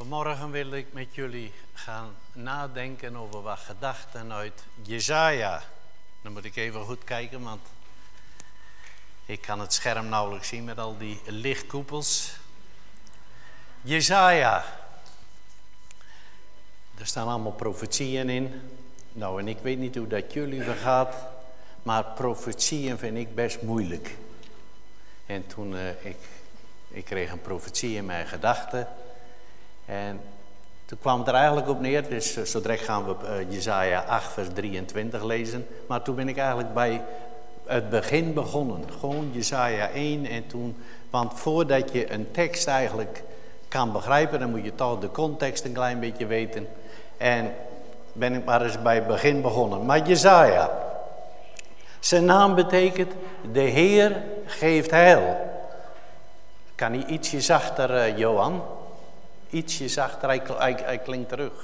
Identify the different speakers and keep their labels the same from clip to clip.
Speaker 1: Vanmorgen wil ik met jullie gaan nadenken over wat gedachten uit Jesaja. Dan moet ik even goed kijken, want ik kan het scherm nauwelijks zien met al die lichtkoepels. Jesaja. Er staan allemaal profetieën in. Nou, en ik weet niet hoe dat jullie vergaat, maar profetieën vind ik best moeilijk. En toen ik kreeg een profetie in mijn gedachten. En toen kwam het er eigenlijk op neer, dus zo direct gaan we Jesaja 8 vers 23 lezen. Maar toen ben ik eigenlijk bij het begin begonnen, gewoon Jesaja 1 en toen. Want voordat je een tekst eigenlijk kan begrijpen, dan moet je toch de context een klein beetje weten. En ben ik maar eens bij het begin begonnen. Maar Jesaja, zijn naam betekent de Heer geeft heil. Kan hij ietsje zachter, Johan? Ietsje zachter, hij klinkt terug.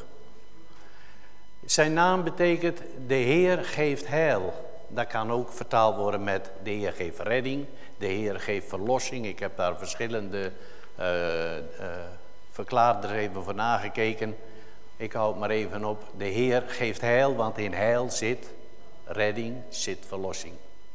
Speaker 1: Zijn naam betekent de Heer geeft heil. Dat kan ook vertaald worden met de Heer geeft redding, de Heer geeft verlossing. Ik heb daar verschillende verklaarders even voor nagekeken. Ik hou het maar even op. De Heer geeft heil, want in heil zit redding, zit verlossing.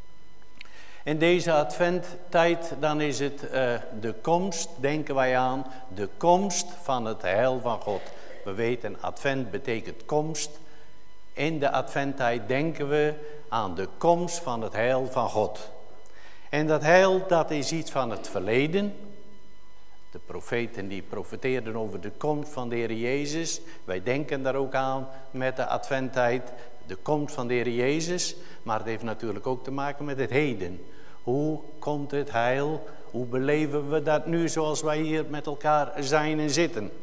Speaker 1: In deze adventtijd, dan is het de komst, denken wij aan, de komst van het heil van God. We weten, advent betekent komst. In de adventtijd denken we aan de komst van het heil van God. En dat heil, dat is iets van het verleden. De profeten die profeteerden over de komst van de Heer Jezus. Wij denken daar ook aan met de adventtijd, de komst van de Heer Jezus. Maar het heeft natuurlijk ook te maken met het heden. Hoe komt het heil? Hoe beleven we dat nu zoals wij hier met elkaar zijn en zitten?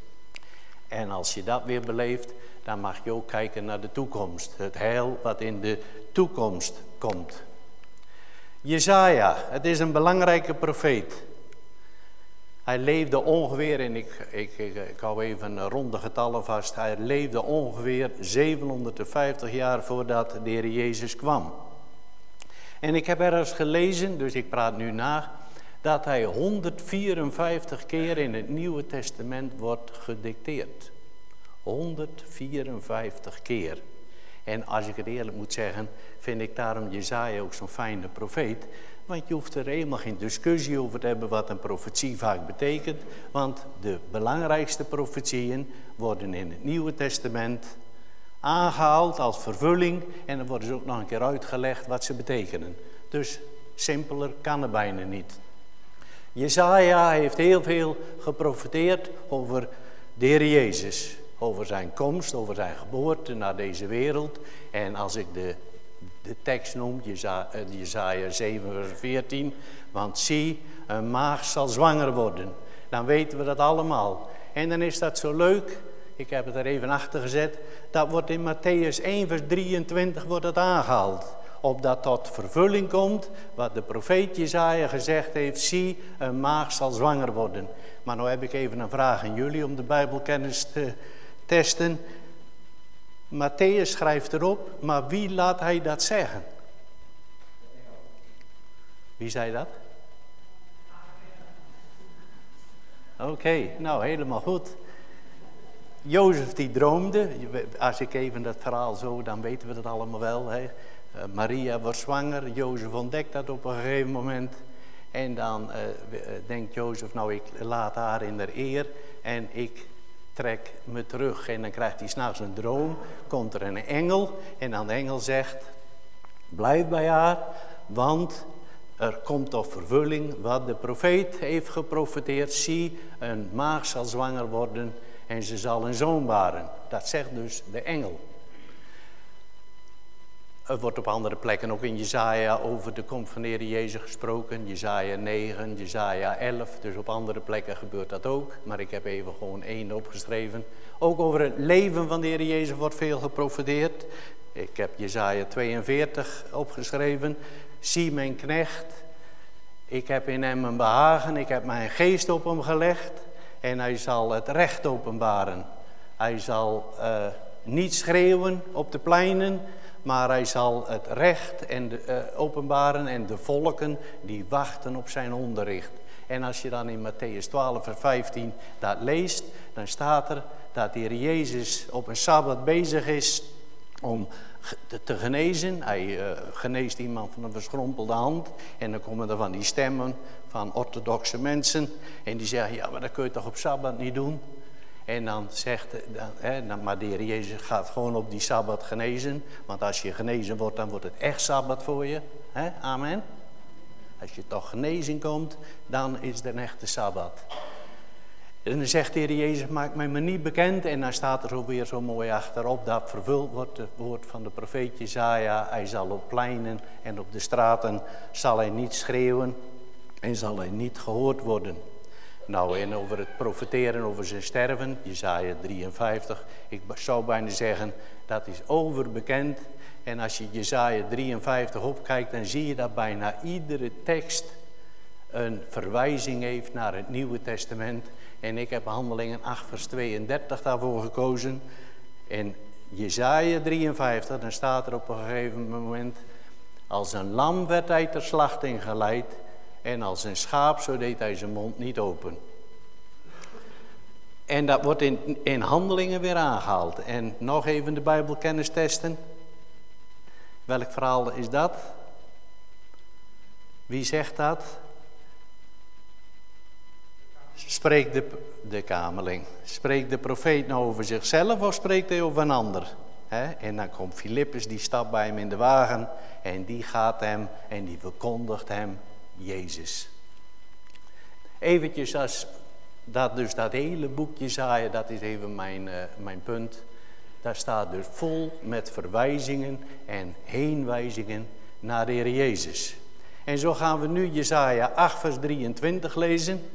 Speaker 1: En als je dat weer beleeft, dan mag je ook kijken naar de toekomst. Het heil wat in de toekomst komt. Jesaja, het is een belangrijke profeet. Hij leefde ongeveer, en ik hou even ronde getallen vast. Hij leefde ongeveer 750 jaar voordat de Heer Jezus kwam. En ik heb ergens gelezen, dus ik praat nu na, dat hij 154 keer in het Nieuwe Testament wordt gedicteerd. 154 keer. En als ik het eerlijk moet zeggen, vind ik daarom Jesaja ook zo'n fijne profeet. Want je hoeft er helemaal geen discussie over te hebben wat een profetie vaak betekent. Want de belangrijkste profetieën worden in het Nieuwe Testament aangehaald als vervulling. En dan worden ze ook nog een keer uitgelegd wat ze betekenen. Dus simpeler kan het bijna niet. Jesaja heeft heel veel geprofeteerd over de Heer Jezus. Over zijn komst, over zijn geboorte naar deze wereld. En als ik de tekst noem, Jesaja 7 vers 14. Want zie, een maagd zal zwanger worden. Dan weten we dat allemaal. En dan is dat zo leuk. Ik heb het er even achter gezet. Dat wordt in Mattheüs 1 vers 23 wordt het aangehaald. Opdat tot vervulling komt wat de profeet Jesaja gezegd heeft. Zie, een maagd zal zwanger worden. Maar nou heb ik even een vraag aan jullie om de Bijbelkennis te testen. Matthäus schrijft erop, maar wie laat hij dat zeggen? Wie zei dat? Oké, nou helemaal goed. Jozef die droomde, als ik even dat verhaal zo, dan weten we dat allemaal wel. Hè? Maria wordt zwanger, Jozef ontdekt dat op een gegeven moment. En dan denkt Jozef, nou ik laat haar in de eer en ik trek me terug. En dan krijgt hij 's nachts een droom, komt er een engel en dan de engel zegt, blijf bij haar, want er komt tot vervulling wat de profeet heeft geprofeteerd. Zie, een maagd zal zwanger worden en ze zal een zoon baren. Dat zegt dus de engel. Er wordt op andere plekken ook in Jesaja over de komst van de Heer Jezus gesproken. Jesaja 9, Jesaja 11. Dus op andere plekken gebeurt dat ook. Maar ik heb even gewoon 1 opgeschreven. Ook over het leven van de Heer Jezus wordt veel geprofeteerd. Ik heb Jesaja 42 opgeschreven. Zie mijn knecht. Ik heb in hem een behagen. Ik heb mijn geest op hem gelegd. En hij zal het recht openbaren. Hij zal niet schreeuwen op de pleinen. Maar hij zal het recht openbaren en de volken die wachten op zijn onderricht. En als je dan in Mattheüs 12 vers 15 dat leest, dan staat er dat de Heer Jezus op een Sabbat bezig is om te genezen. Hij geneest iemand van een verschrompelde hand. En dan komen er van die stemmen van orthodoxe mensen. En die zeggen, ja, maar dat kun je toch op Sabbat niet doen? En dan zegt, maar de Heer Jezus gaat gewoon op die Sabbat genezen. Want als je genezen wordt, dan wordt het echt Sabbat voor je. Amen. Als je toch genezing komt, dan is er een echte Sabbat. En dan zegt de Heer Jezus, maak mij maar niet bekend. En dan staat er zo weer zo mooi achterop, dat vervuld wordt het woord van de profeet Jesaja. Hij zal op pleinen en op de straten zal hij niet schreeuwen en zal hij niet gehoord worden. Nou, en over het profeteren over zijn sterven, Jesaja 53, ik zou bijna zeggen, dat is overbekend. En als je Jesaja 53 opkijkt, dan zie je dat bijna iedere tekst een verwijzing heeft naar het Nieuwe Testament. En ik heb Handelingen 8 vers 32 daarvoor gekozen. En Jesaja 53, dan staat er op een gegeven moment, als een lam werd hij ter slachting geleid en als een schaap, zo deed hij zijn mond niet open. En dat wordt in Handelingen weer aangehaald. En nog even de Bijbelkennis testen. Welk verhaal is dat? Wie zegt dat? Spreekt de kamerling. Spreekt de profeet nou over zichzelf of spreekt hij over een ander? En dan komt Filippus, die stapt bij hem in de wagen. En die gaat hem en die verkondigt hem Jezus. Eventjes als dat hele boek Jesaja, dat is even mijn punt. Daar staat dus vol met verwijzingen en heenwijzingen naar de Heer Jezus. En zo gaan we nu Jesaja 8 vers 23 lezen.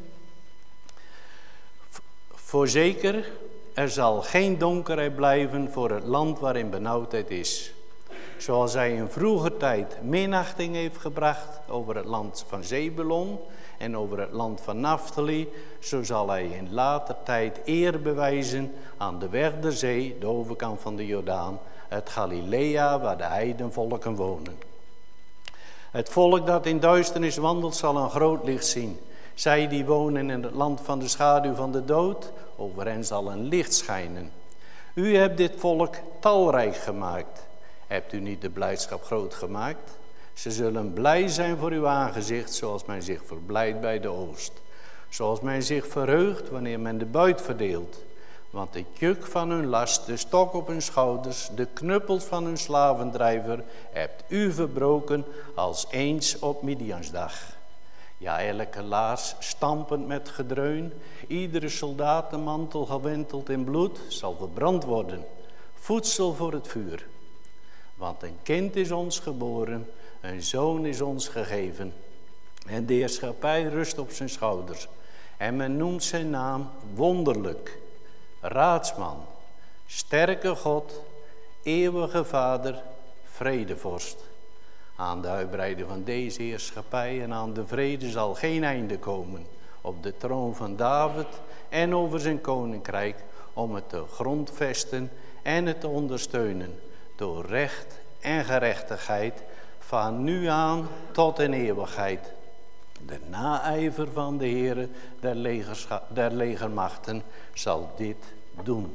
Speaker 1: Voorzeker, er zal geen donkerheid blijven voor het land waarin benauwdheid is. Zoals hij in vroeger tijd minachting heeft gebracht over het land van Zebulon en over het land van Naphtali, zo zal hij in later tijd eer bewijzen aan de weg der zee, de overkant van de Jordaan, het Galilea waar de heidenvolken wonen. Het volk dat in duisternis wandelt zal een groot licht zien. Zij die wonen in het land van de schaduw van de dood, over hen zal een licht schijnen. U hebt dit volk talrijk gemaakt. Hebt u niet de blijdschap groot gemaakt? Ze zullen blij zijn voor uw aangezicht, zoals men zich verblijdt bij de oogst. Zoals men zich verheugt wanneer men de buit verdeelt. Want de juk van hun last, de stok op hun schouders, de knuppels van hun slavendrijver, hebt u verbroken als eens op Midiansdag. Ja, elke laars stampend met gedreun, iedere soldatenmantel gewenteld in bloed, zal verbrand worden. Voedsel voor het vuur. Want een kind is ons geboren, een zoon is ons gegeven. En de heerschappij rust op zijn schouders. En men noemt zijn naam wonderlijk, raadsman, sterke God, eeuwige Vader, vredevorst. Aan de uitbreiding van deze heerschappij en aan de vrede zal geen einde komen. Op de troon van David en over zijn koninkrijk, om het te grondvesten en het te ondersteunen. Door recht en gerechtigheid, van nu aan tot in eeuwigheid. De naijver van de Heere der legermachten zal dit doen.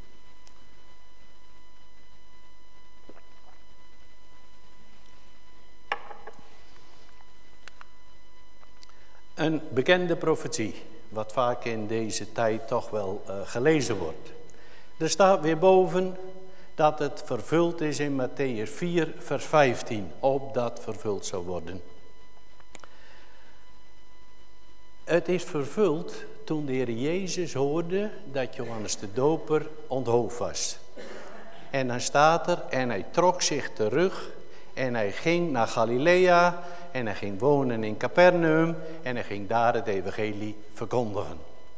Speaker 1: Een bekende profetie, wat vaak in deze tijd toch wel gelezen wordt. Er staat weer boven dat het vervuld is in Mattheüs 4 vers 15, opdat vervuld zou worden. Het is vervuld toen de Heer Jezus hoorde dat Johannes de Doper onthoofd was. En dan staat er, en hij trok zich terug en hij ging naar Galilea en hij ging wonen in Capernaum en hij ging daar het evangelie verkondigen.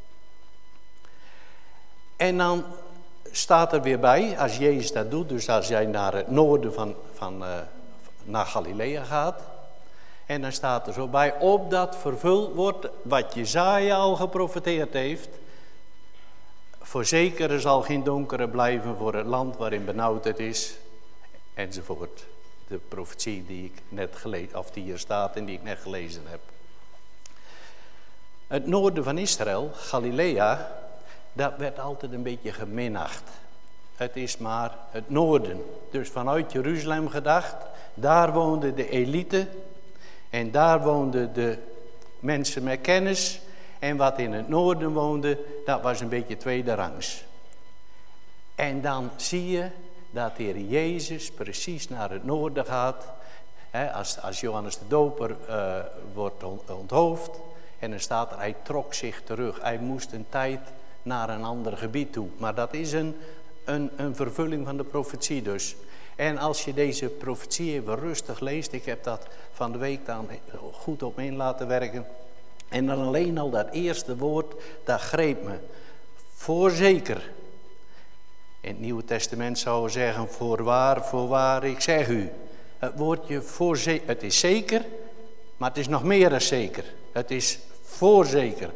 Speaker 1: En dan staat er weer bij, als Jezus dat doet, dus als jij naar het noorden naar Galilea gaat, en dan staat er zo bij, opdat vervuld wordt wat Jesaja al geprofeteerd heeft. Voorzeker er zal geen donkere blijven voor het land waarin benauwdheid is, enzovoort. De profetie die ik net gelezen, of die hier staat en die ik net gelezen heb. Het noorden van Israël, Galilea, dat werd altijd een beetje geminacht. Het is maar het noorden. Dus vanuit Jeruzalem gedacht, daar woonde de elite en daar woonden de mensen met kennis. En wat in het noorden woonde, dat was een beetje tweederangs. En dan zie je dat de Heer Jezus precies naar het noorden gaat. Als Johannes de Doper wordt onthoofd. En dan staat er, hij trok zich terug. Hij moest een tijd naar een ander gebied toe. Maar dat is een vervulling van de profetie dus. En als je deze profetie even rustig leest. Ik heb dat van de week dan goed op me in laten werken. En dan alleen al dat eerste woord, dat greep me. Voorzeker. In het Nieuwe Testament zou we zeggen, voorwaar, ik zeg u. Het woordje voorzeker, het is zeker, maar het is nog meer dan zeker. Het is voorzeker.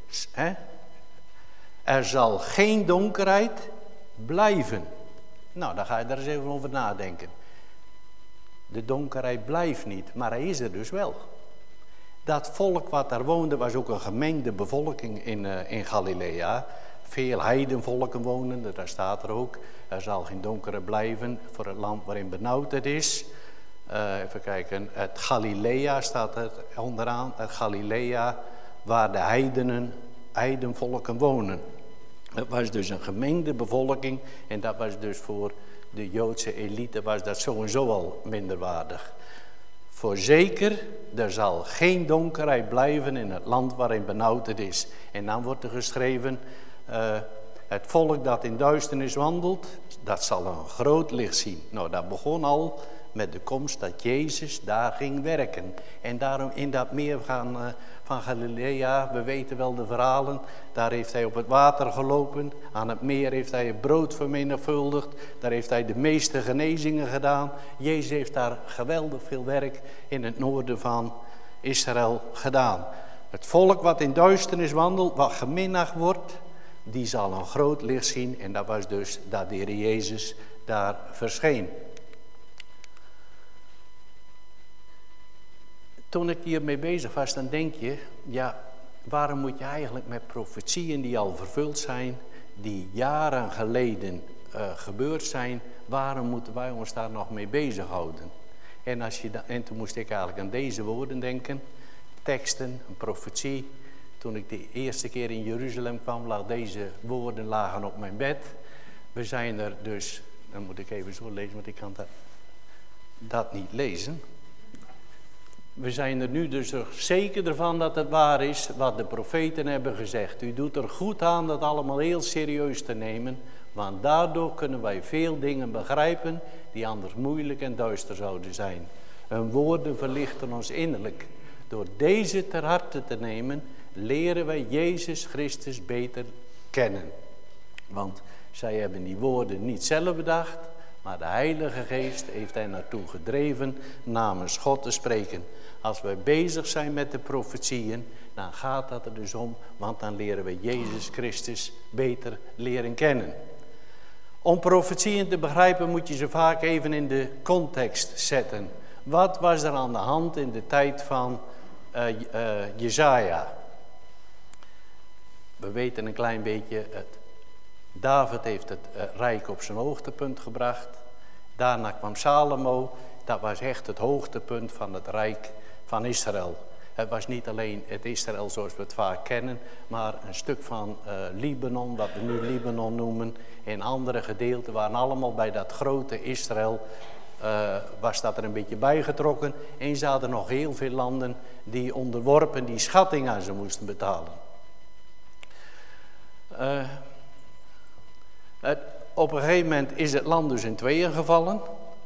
Speaker 1: Er zal geen donkerheid blijven. Nou, dan ga je daar eens even over nadenken. De donkerheid blijft niet, maar hij is er dus wel. Dat volk wat daar woonde was ook een gemengde bevolking in Galilea. Veel heidenvolken wonen, daar staat er ook. Er zal geen donkere blijven voor het land waarin benauwd het is. Even kijken, het Galilea staat er onderaan. Het Galilea waar de heidenvolken wonen. Het was dus een gemengde bevolking. En dat was dus voor de Joodse elite was dat sowieso al minderwaardig. Voorzeker, er zal geen donkerheid blijven in het land waarin benauwd het is. En dan wordt er geschreven, het volk dat in duisternis wandelt, dat zal een groot licht zien. Nou, dat begon al met de komst dat Jezus daar ging werken. En daarom in dat meer van Galilea, we weten wel de verhalen, daar heeft hij op het water gelopen. Aan het meer heeft hij het brood vermenigvuldigd. Daar heeft hij de meeste genezingen gedaan. Jezus heeft daar geweldig veel werk in het noorden van Israël gedaan. Het volk wat in duisternis wandelt, wat geminacht wordt, die zal een groot licht zien. En dat was dus dat de Heer Jezus daar verscheen. Toen ik hiermee bezig was, dan denk je, ja, waarom moet je eigenlijk met profetieën die al vervuld zijn, die jaren geleden gebeurd zijn, waarom moeten wij ons daar nog mee bezighouden? En toen moest ik eigenlijk aan deze woorden denken, teksten, een profetie. Toen ik de eerste keer in Jeruzalem kwam, deze woorden lagen op mijn bed. We zijn er dus, dan moet ik even zo lezen, want ik kan dat niet lezen. We zijn er nu dus zeker ervan dat het waar is wat de profeten hebben gezegd. U doet er goed aan dat allemaal heel serieus te nemen. Want daardoor kunnen wij veel dingen begrijpen die anders moeilijk en duister zouden zijn. Hun woorden verlichten ons innerlijk. Door deze ter harte te nemen, leren wij Jezus Christus beter kennen. Want zij hebben die woorden niet zelf bedacht, maar de Heilige Geest heeft hen naartoe gedreven namens God te spreken. Als wij bezig zijn met de profetieën, dan gaat dat er dus om, want dan leren we Jezus Christus beter leren kennen. Om profetieën te begrijpen moet je ze vaak even in de context zetten. Wat was er aan de hand in de tijd van Jesaja? We weten een klein beetje, David heeft het rijk op zijn hoogtepunt gebracht. Daarna kwam Salomo, dat was echt het hoogtepunt van het rijk van Israël. Het was niet alleen het Israël zoals we het vaak kennen, maar een stuk van Libanon, wat we nu Libanon noemen, en andere gedeelten waren allemaal bij dat grote Israël, was dat er een beetje bijgetrokken. En ze hadden nog heel veel landen die onderworpen die schatting aan ze moesten betalen. Op een gegeven moment is het land dus in tweeën gevallen.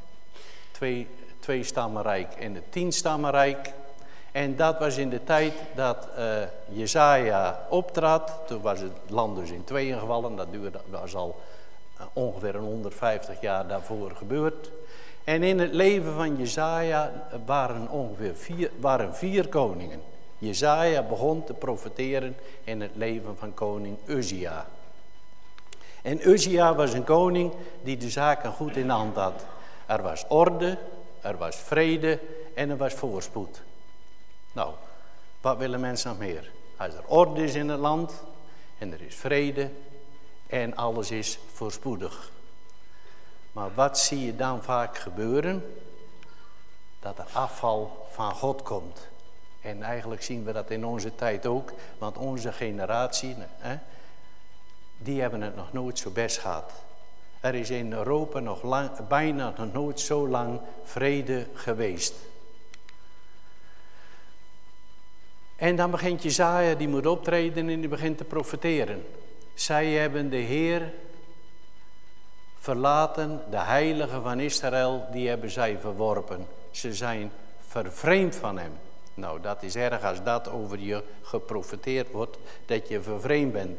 Speaker 1: Twee stammenrijk en het 10 stammenrijk. En dat was in de tijd dat Jesaja optrad. Toen was het land dus in tweeën gevallen. Dat was al ongeveer 150 jaar daarvoor gebeurd. En in het leven van Jesaja waren 4 koningen. Jesaja begon te profeteren in het leven van koning Uzia. En Uzia was een koning die de zaken goed in de hand had. Er was orde, er was vrede en er was voorspoed. Nou, wat willen mensen nog meer? Als er orde is in het land en er is vrede en alles is voorspoedig. Maar wat zie je dan vaak gebeuren? Dat er afval van God komt. En eigenlijk zien we dat in onze tijd ook, want onze generatie, die hebben het nog nooit zo best gehad. Er is in Europa bijna nog nooit zo lang vrede geweest. En dan begint Jesaja, die moet optreden en die begint te profeteren. Zij hebben de Heer verlaten, de heilige van Israël, die hebben zij verworpen. Ze zijn vervreemd van hem. Nou, dat is erg als dat over je geprofeteerd wordt, dat je vervreemd bent.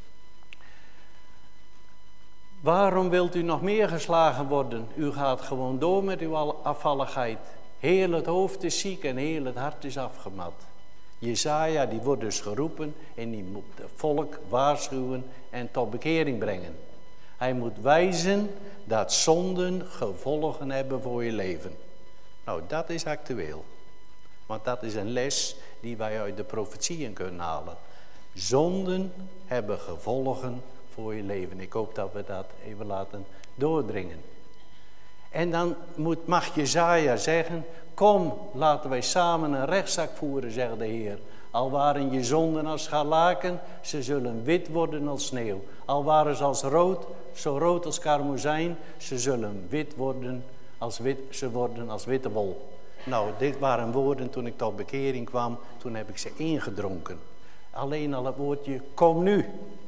Speaker 1: Waarom wilt u nog meer geslagen worden? U gaat gewoon door met uw afvalligheid. Heel het hoofd is ziek en heel het hart is afgemat. Jesaja, die wordt dus geroepen en die moet het volk waarschuwen en tot bekering brengen. Hij moet wijzen dat zonden gevolgen hebben voor je leven. Nou, dat is actueel. Want dat is een les die wij uit de profetieën kunnen halen. Zonden hebben gevolgen voor je leven. Ik hoop dat we dat even laten doordringen. En dan mag Jesaja zeggen, kom, laten wij samen een rechtszaak voeren, zegt de Heer. Al waren je zonden als scharlaken, ze zullen wit worden als sneeuw. Al waren ze als rood, zo rood als karmozijn, ze zullen wit worden als witte wol. Nou, dit waren woorden toen ik tot bekering kwam, toen heb ik ze ingedronken. Alleen al het woordje, kom nu.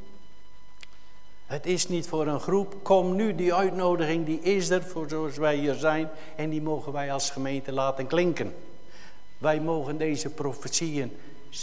Speaker 1: Het is niet voor een groep, kom nu, die uitnodiging die is er voor zoals wij hier zijn. En die mogen wij als gemeente laten klinken. Wij mogen deze profetieën,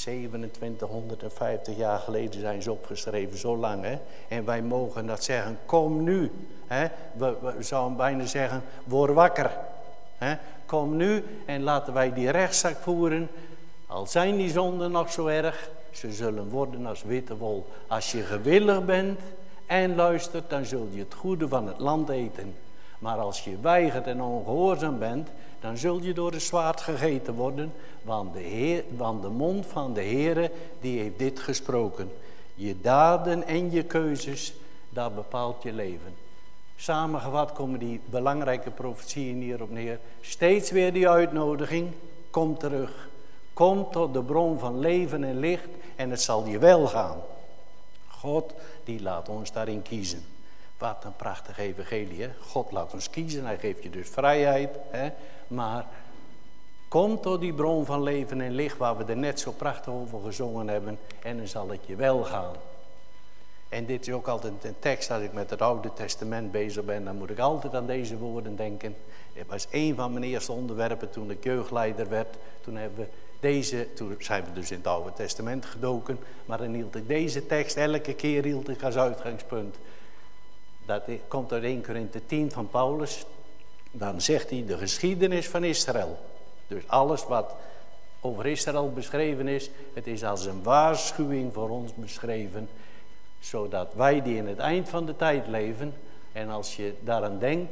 Speaker 1: 2750 jaar geleden zijn ze opgeschreven, zo lang hè. En wij mogen dat zeggen, kom nu. Hè? We zouden bijna zeggen, word wakker. Hè? Kom nu en laten wij die rechtszaak voeren. Al zijn die zonden nog zo erg, ze zullen worden als witte wol. Als je gewillig bent en luistert, dan zul je het goede van het land eten. Maar als je weigert en ongehoorzaam bent, dan zul je door het zwaard gegeten worden. Want de mond van de Heere, die heeft dit gesproken. Je daden en je keuzes, dat bepaalt je leven. Samengevat komen die belangrijke profetieën hierop neer. Steeds weer die uitnodiging, kom terug. Kom tot de bron van leven en licht en het zal je wel gaan. God, die laat ons daarin kiezen. Wat een prachtig evangelie, hè? God laat ons kiezen, hij geeft je dus vrijheid. Hè? Maar kom tot die bron van leven en licht waar we er net zo prachtig over gezongen hebben. En dan zal het je wel gaan. En dit is ook altijd een tekst, als ik met het Oude Testament bezig ben, dan moet ik altijd aan deze woorden denken. Het was een van mijn eerste onderwerpen toen ik jeugdleider werd. Toen zijn we dus in het Oude Testament gedoken. Maar dan hield ik deze tekst, elke keer hield ik als uitgangspunt. Dat komt uit 1 Korinthe 10 van Paulus. Dan zegt hij de geschiedenis van Israël. Dus alles wat over Israël beschreven is, het is als een waarschuwing voor ons beschreven. Zodat wij die in het eind van de tijd leven, en als je daaraan denkt,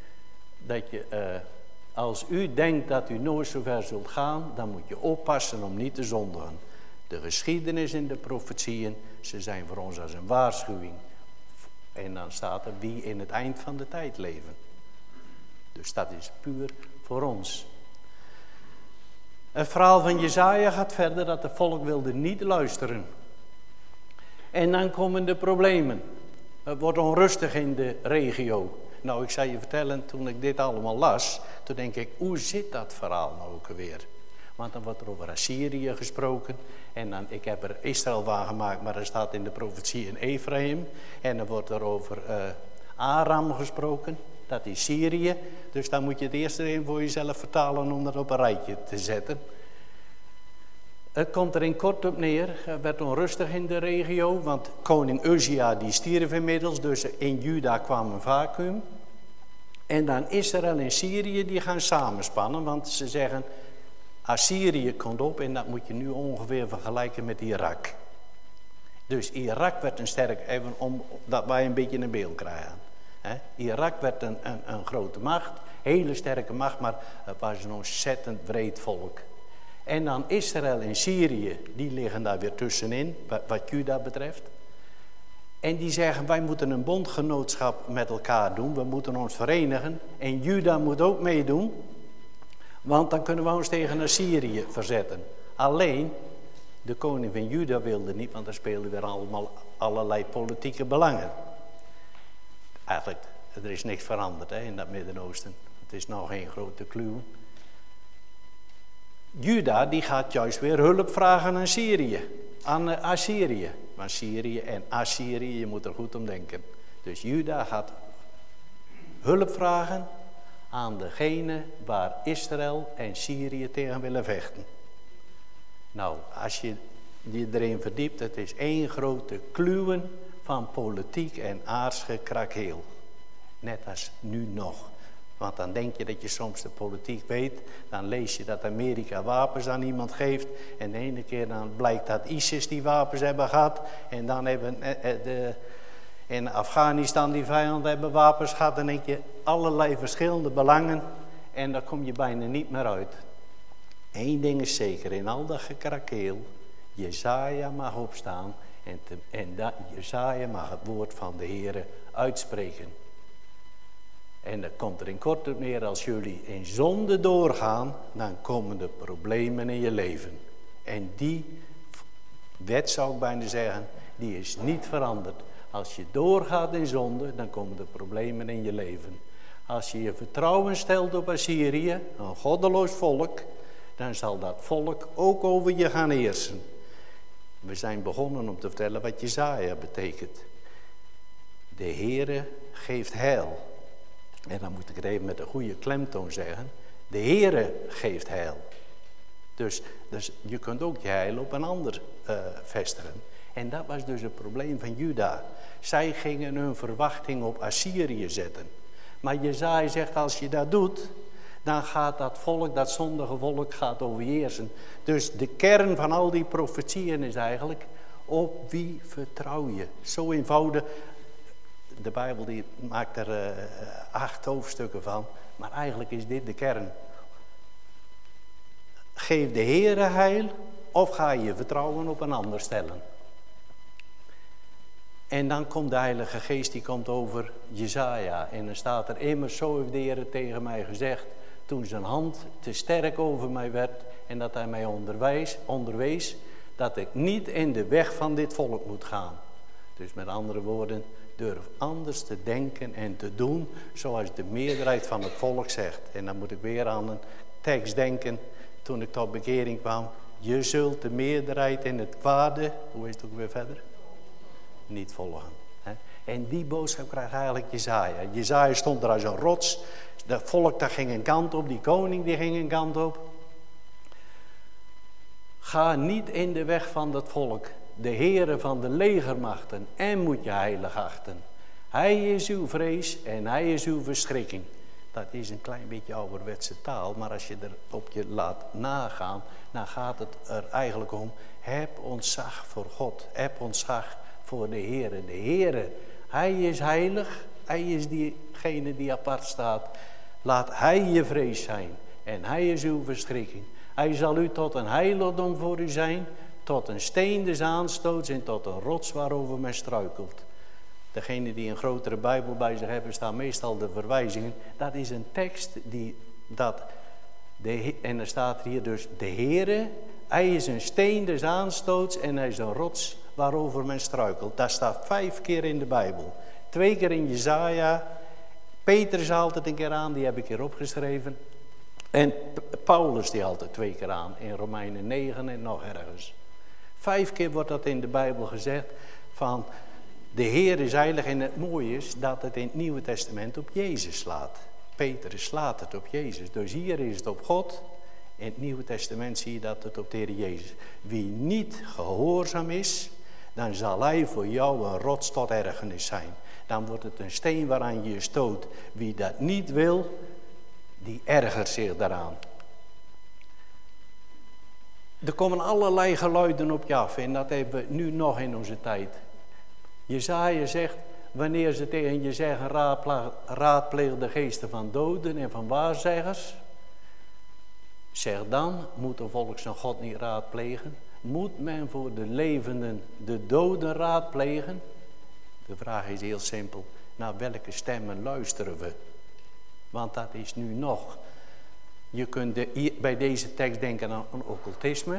Speaker 1: als u denkt dat u nooit zo ver zult gaan, dan moet je oppassen om niet te zondigen. De geschiedenis en de profetieën, ze zijn voor ons als een waarschuwing. En dan staat er wie in het eind van de tijd leven. Dus dat is puur voor ons. Het verhaal van Jesaja gaat verder dat het volk wilde niet luisteren. En dan komen de problemen. Het wordt onrustig in de regio. Nou, ik zal je vertellen, toen ik dit allemaal las, toen denk ik, hoe zit dat verhaal nou ook weer? Want dan wordt er over Assyrië gesproken. En dan, ik heb er Israël van gemaakt, maar er staat in de profetie in Ephraim. En dan wordt er over Aram gesproken, dat is Syrië. Dus dan moet je het eerst even voor jezelf vertalen om dat op een rijtje te zetten. Het komt er in kort op neer, het werd onrustig in de regio, want koning Uzia die stierf inmiddels, dus in Juda kwam een vacuüm. En dan Israël en Syrië die gaan samenspannen, want ze zeggen, Assyrië komt op en dat moet je nu ongeveer vergelijken met Irak. Dus Irak werd een sterk, even omdat wij een beetje een beeld krijgen. Irak werd een grote macht, hele sterke macht, maar het was een ontzettend wreed volk. En dan Israël en Syrië, die liggen daar weer tussenin, wat Juda betreft. En die zeggen, wij moeten een bondgenootschap met elkaar doen. We moeten ons verenigen. En Juda moet ook meedoen. Want dan kunnen we ons tegen Assyrië verzetten. Alleen, de koning van Juda wilde niet, want daar speelden weer allemaal allerlei politieke belangen. Eigenlijk, er is niks veranderd in dat Midden-Oosten. Het is nog geen grote kluw. Juda die gaat juist weer hulp vragen aan Syrië. Aan Assyrië. Maar Syrië en Assyrië, je moet er goed om denken. Dus Juda gaat hulp vragen aan degene waar Israël en Syrië tegen willen vechten. Nou, als je je erin verdiept, het is één grote kluwen van politiek en aardsgekrakeel. Net als nu nog. Want dan denk je dat je soms de politiek weet. Dan lees je dat Amerika wapens aan iemand geeft. En de ene keer dan blijkt dat ISIS die wapens hebben gehad. En dan hebben in Afghanistan die vijanden hebben wapens gehad. Dan denk je allerlei verschillende belangen. En daar kom je bijna niet meer uit. Eén ding is zeker, in al dat gekrakeel. Jesaja mag opstaan. En Jesaja mag het woord van de Heere uitspreken. En dan komt er in kort op neer, als jullie in zonde doorgaan, dan komen de problemen in je leven. En die wet, zou ik bijna zeggen, die is niet veranderd. Als je doorgaat in zonde, dan komen de problemen in je leven. Als je je vertrouwen stelt op Assyrië, een goddeloos volk, dan zal dat volk ook over je gaan heersen. We zijn begonnen om te vertellen wat Jesaja betekent. De Heere geeft heil. En dan moet ik het even met een goede klemtoon zeggen. De Heere geeft heil. Dus je kunt ook je heil op een ander vestigen. En dat was dus het probleem van Juda. Zij gingen hun verwachting op Assyrië zetten. Maar Jesaja zegt, als je dat doet, dan gaat dat volk, dat zondige volk, gaat overheersen. Dus de kern van al die profetieën is eigenlijk, op wie vertrouw je? Zo eenvoudig. De Bijbel die maakt er 8 hoofdstukken van. Maar eigenlijk is dit de kern. Geef de Heere heil of ga je vertrouwen op een ander stellen. En dan komt de Heilige Geest, die komt over Jesaja. En dan staat er immers, zo heeft de Heere tegen mij gezegd, toen zijn hand te sterk over mij werd en dat hij mij onderwees, dat ik niet in de weg van dit volk moet gaan. Dus met andere woorden, durf anders te denken en te doen zoals de meerderheid van het volk zegt. En dan moet ik weer aan een tekst denken toen ik tot bekering kwam. Je zult de meerderheid in het kwade, hoe is het ook weer verder? Niet volgen. En die boodschap krijgt eigenlijk Jesaja. Jesaja stond er als een rots. Dat volk dat ging een kant op, die koning die ging een kant op. Ga niet in de weg van dat volk. De Heere van de legermachten, en moet je heilig achten. Hij is uw vrees en hij is uw verschrikking. Dat is een klein beetje ouderwetse taal, maar als je er op je laat nagaan, dan gaat het er eigenlijk om. Heb ontzag voor God, heb ontzag voor de Heere. De Heere, hij is heilig, hij is diegene die apart staat. Laat hij je vrees zijn en hij is uw verschrikking. Hij zal u tot een heiligdom voor u zijn, tot een steen des aanstoots en tot een rots waarover men struikelt. Degene die een grotere Bijbel bij zich hebben, staan meestal de verwijzingen. Dat is een tekst en er staat hier dus, de Heere, hij is een steen des aanstoots en hij is een rots waarover men struikelt. Dat staat 5 keer in de Bijbel. 2 keer in Jesaja. Petrus haalt het een keer aan, die heb ik hier opgeschreven. En Paulus die haalt het 2 keer aan, in Romeinen 9 en nog ergens. 5 keer wordt dat in de Bijbel gezegd van de Heer is heilig. En het mooie is dat het in het Nieuwe Testament op Jezus slaat. Petrus slaat het op Jezus. Dus hier is het op God. In het Nieuwe Testament zie je dat het op de Heer Jezus. Wie niet gehoorzaam is, dan zal hij voor jou een rots tot ergernis zijn. Dan wordt het een steen waaraan je je stoot. Wie dat niet wil, die ergert zich daaraan. Er komen allerlei geluiden op je af en dat hebben we nu nog in onze tijd. Jesaja zegt, wanneer ze tegen je zeggen, raadpleeg de geesten van doden en van waarzeggers. Zeg dan, moet een volk zijn God niet raadplegen? Moet men voor de levenden de doden raadplegen? De vraag is heel simpel. Naar welke stemmen luisteren we? Want dat is nu nog. Je kunt bij deze tekst denken aan occultisme.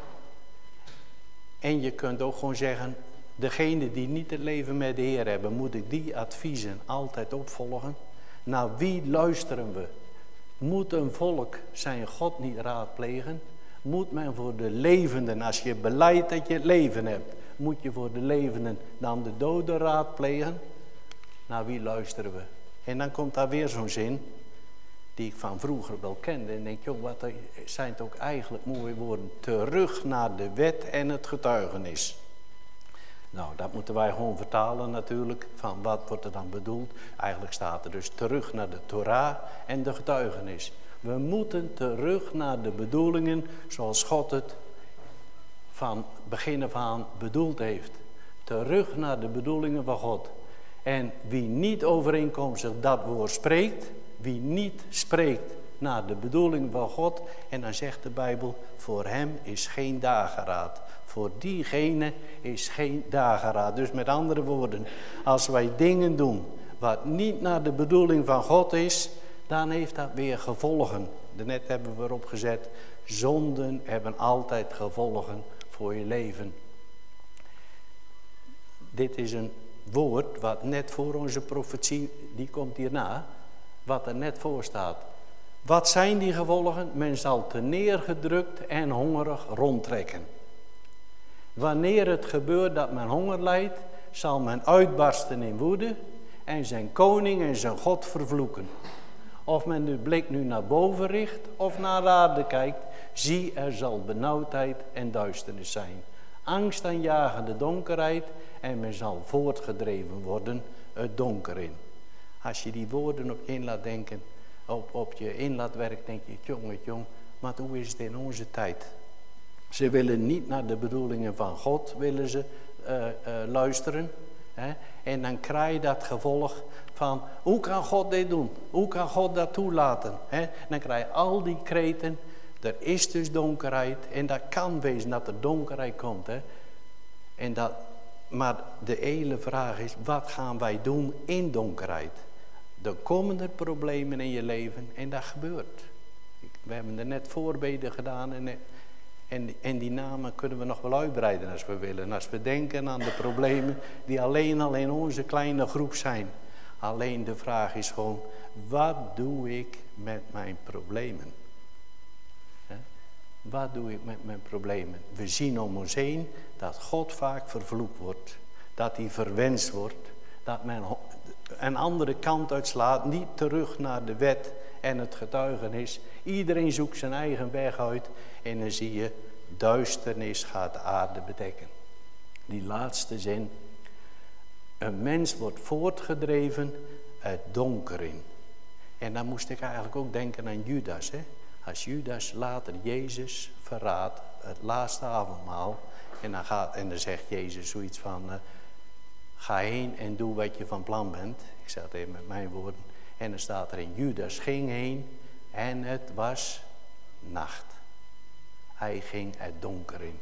Speaker 1: En je kunt ook gewoon zeggen, degene die niet het leven met de Heer hebben, moet ik die adviezen altijd opvolgen? Naar wie luisteren we? Moet een volk zijn God niet raadplegen? Moet men voor de levenden, als je belijdt dat je het leven hebt, moet je voor de levenden dan de doden raadplegen? Naar wie luisteren we? En dan komt daar weer zo'n zin, die ik van vroeger wel kende. En denk, joh, wat zijn het ook eigenlijk mooie woorden. Terug naar de wet en het getuigenis. Nou, dat moeten wij gewoon vertalen natuurlijk. Van wat wordt er dan bedoeld? Eigenlijk staat er dus terug naar de Torah en de getuigenis. We moeten terug naar de bedoelingen zoals God het van begin af aan bedoeld heeft. Terug naar de bedoelingen van God. En wie niet overeenkomstig dat woord spreekt, wie niet spreekt naar de bedoeling van God, en dan zegt de Bijbel, voor hem is geen dageraad. Voor diegene is geen dageraad. Dus met andere woorden, als wij dingen doen wat niet naar de bedoeling van God is, dan heeft dat weer gevolgen. Daarnet hebben we erop gezet, zonden hebben altijd gevolgen voor je leven. Dit is een woord wat net voor onze profetie, die komt hierna, wat er net voor staat. Wat zijn die gevolgen? Men zal te neergedrukt en hongerig rondtrekken. Wanneer het gebeurt dat men honger lijdt, zal men uitbarsten in woede en zijn koning en zijn God vervloeken. Of men de blik nu naar boven richt of naar de aarde kijkt, zie, er zal benauwdheid en duisternis zijn. Angstaanjagende donkerheid en men zal voortgedreven worden het donker in. Als je die woorden op in laat denken, op je in laat werken, denk je, jong, maar hoe is het in onze tijd? Ze willen niet naar de bedoelingen van God willen ze luisteren. Hè? En dan krijg je dat gevolg van, hoe kan God dit doen? Hoe kan God dat toelaten? Hè? Dan krijg je al die kreten, er is dus donkerheid. En dat kan wezen dat er donkerheid komt. Hè? Maar de hele vraag is, wat gaan wij doen in donkerheid? Er komen er problemen in je leven en dat gebeurt. We hebben er net voorbeden gedaan en die namen kunnen we nog wel uitbreiden als we willen. Als we denken aan de problemen die alleen al in onze kleine groep zijn. Alleen de vraag is gewoon, wat doe ik met mijn problemen? Wat doe ik met mijn problemen? We zien om ons heen dat God vaak vervloekt wordt. Dat hij verwenst wordt. Dat men een andere kant uitslaat. Niet terug naar de wet en het getuigenis. Iedereen zoekt zijn eigen weg uit. En dan zie je, duisternis gaat de aarde bedekken. Die laatste zin. Een mens wordt voortgedreven het donker in. En dan moest ik eigenlijk ook denken aan Judas. Hè? Als Judas later Jezus verraadt, het laatste avondmaal. En dan zegt Jezus zoiets van, ga heen en doe wat je van plan bent. Ik zeg het even met mijn woorden. En dan staat er in, Judas ging heen en het was nacht. Hij ging het donker in.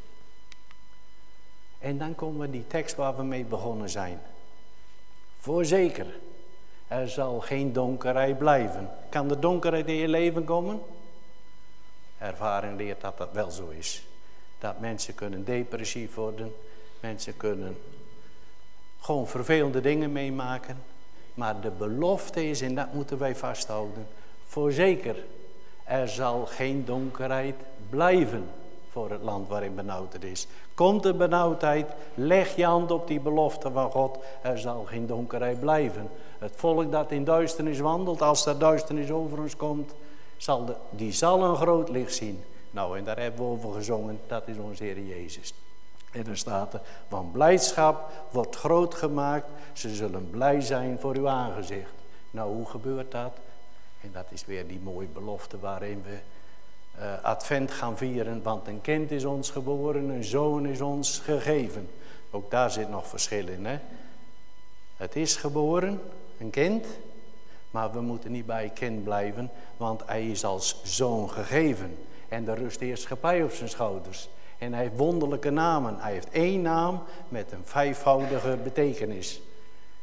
Speaker 1: En dan komen we die tekst waar we mee begonnen zijn. Voorzeker, er zal geen donkerheid blijven. Kan de donkerheid in je leven komen? Ervaring leert dat dat wel zo is. Dat mensen kunnen depressief worden. Mensen kunnen gewoon vervelende dingen meemaken. Maar de belofte is, en dat moeten wij vasthouden. Voorzeker, er zal geen donkerheid blijven voor het land waarin benauwdheid is. Komt er benauwdheid, leg je hand op die belofte van God. Er zal geen donkerheid blijven. Het volk dat in duisternis wandelt, als er duisternis over ons komt, die zal een groot licht zien. Nou, en daar hebben we over gezongen, dat is onze Heer Jezus. En er staat er, want blijdschap wordt groot gemaakt, ze zullen blij zijn voor uw aangezicht. Nou, hoe gebeurt dat? En dat is weer die mooie belofte waarin we advent gaan vieren. Want een kind is ons geboren, een zoon is ons gegeven. Ook daar zit nog verschil in, hè? Het is geboren, een kind, maar we moeten niet bij kind blijven, want hij is als zoon gegeven. En er rust heerschappij op zijn schouders. En hij heeft wonderlijke namen. Hij heeft 1 naam met een 5voudige betekenis.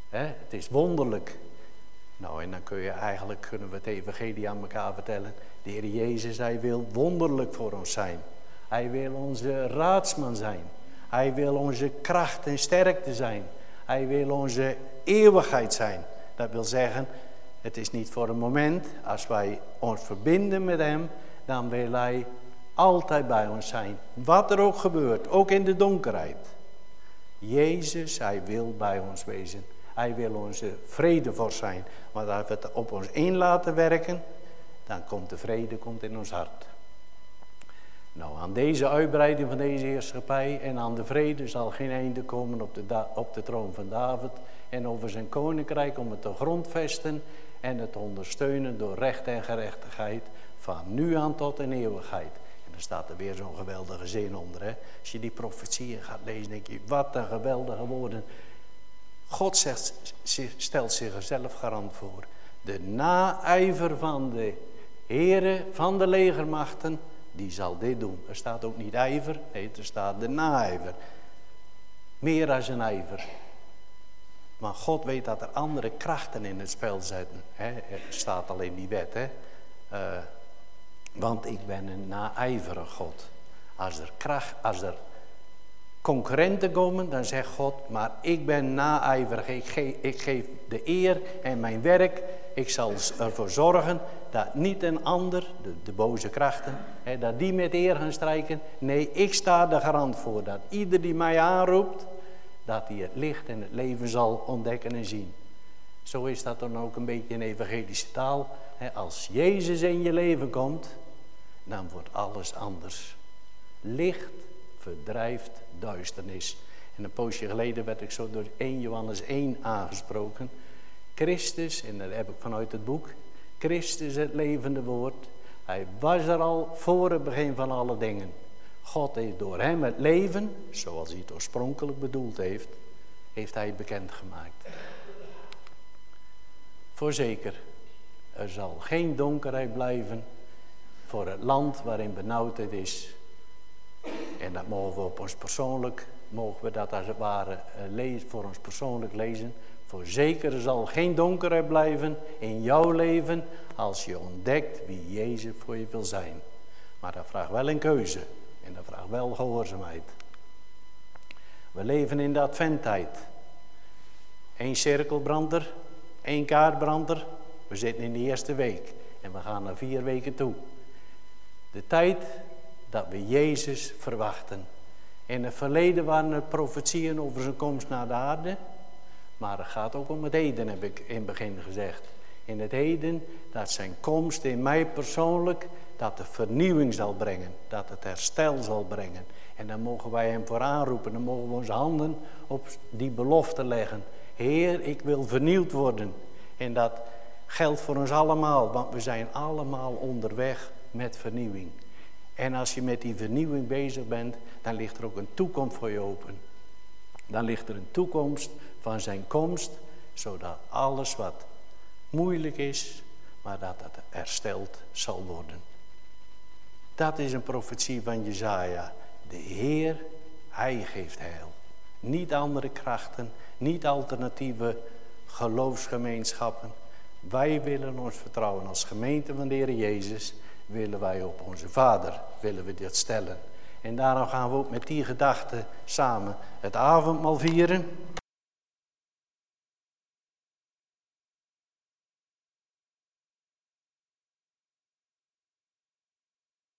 Speaker 1: Het is wonderlijk. Nou, en dan kunnen we het evangelie aan elkaar vertellen. De Heer Jezus, hij wil wonderlijk voor ons zijn. Hij wil onze raadsman zijn. Hij wil onze kracht en sterkte zijn. Hij wil onze eeuwigheid zijn. Dat wil zeggen, het is niet voor een moment. Als wij ons verbinden met hem, dan wil hij altijd bij ons zijn. Wat er ook gebeurt, ook in de donkerheid. Jezus, hij wil bij ons wezen. Hij wil onze vredevorst zijn. Maar als we het op ons in laten werken, dan komt de vrede in ons hart. Nou, aan deze uitbreiding van deze heerschappij en aan de vrede zal geen einde komen op de troon van David en over zijn koninkrijk om het te grondvesten en het ondersteunen door recht en gerechtigheid van nu aan tot in eeuwigheid. En dan staat er weer zo'n geweldige zin onder. Hè? Als je die profetieën gaat lezen, denk je, wat een geweldige woorden. God stelt zichzelf garant voor. De naijver van de Heere van de legermachten, die zal dit doen. Er staat ook niet ijver, nee, er staat de naijver. Meer dan een ijver. Maar God weet dat er andere krachten in het spel zitten. Er staat al in die wet. Want ik ben een naijverige God. Als er concurrenten komen, dan zegt God, maar ik ben naijverig. Ik geef de eer en mijn werk. Ik zal ervoor zorgen dat niet een ander, de boze krachten, dat die met eer gaan strijken. Nee, ik sta er garant voor dat ieder die mij aanroept, dat hij het licht en het leven zal ontdekken en zien. Zo is dat dan ook een beetje in evangelische taal. Als Jezus in je leven komt, dan wordt alles anders. Licht verdrijft duisternis. En een poosje geleden werd ik zo door 1 Johannes 1 aangesproken. Christus, en dat heb ik vanuit het boek, Christus het levende woord. Hij was er al voor het begin van alle dingen. God heeft door hem het leven, zoals hij het oorspronkelijk bedoeld heeft hij bekendgemaakt. Voorzeker, er zal geen donkerheid blijven voor het land waarin benauwdheid is. En dat mogen we op ons persoonlijk, mogen we dat als het ware voor ons persoonlijk lezen. Voorzeker, er zal geen donkerheid blijven in jouw leven als je ontdekt wie Jezus voor je wil zijn. Maar dat vraagt wel een keuze en dat vraagt wel gehoorzaamheid. We leven in de adventtijd. 1 cirkel brandt er, 1 kaart brandt er. We zitten in de eerste week en we gaan naar 4 weken toe. De tijd dat we Jezus verwachten. In het verleden waren er profetieën over zijn komst naar de aarde. Maar het gaat ook om het heden, heb ik in het begin gezegd. In het heden, dat zijn komst in mij persoonlijk, dat de vernieuwing zal brengen. Dat het herstel zal brengen. En dan mogen wij hem voor aanroepen. Dan mogen we onze handen op die belofte leggen. Heer, ik wil vernieuwd worden. En dat geldt voor ons allemaal, want we zijn allemaal onderweg met vernieuwing. En als je met die vernieuwing bezig bent, dan ligt er ook een toekomst voor je open. Dan ligt er een toekomst van zijn komst, zodat alles wat moeilijk is, maar dat het hersteld zal worden. Dat is een profetie van Jesaja. De Heer, hij geeft heil. Niet andere krachten, niet alternatieve geloofsgemeenschappen. Wij willen ons vertrouwen als gemeente van de Heer Jezus, willen wij op onze Vader, willen we dit stellen. En daarom gaan we ook met die gedachten samen het avondmaal vieren.